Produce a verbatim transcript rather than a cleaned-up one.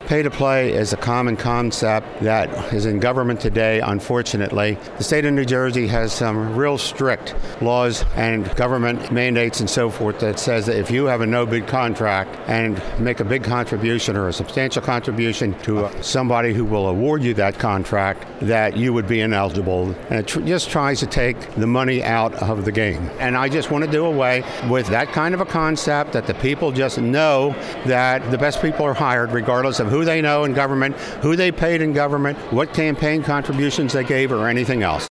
Pay-to-play is a common concept that is in government today, unfortunately. The state of New Jersey has some real strict laws and government mandates and so forth that says that if you have a no-bid contract and make a big contribution or a substantial contribution to somebody who will award you that contract, that you would be ineligible. And it tr- just tries to take the money out of the game. And I just want to do away with that kind of a concept that the people just know that the best people are hired regardless of who they know in government, who they paid in government, what campaign contributions they gave, or anything else.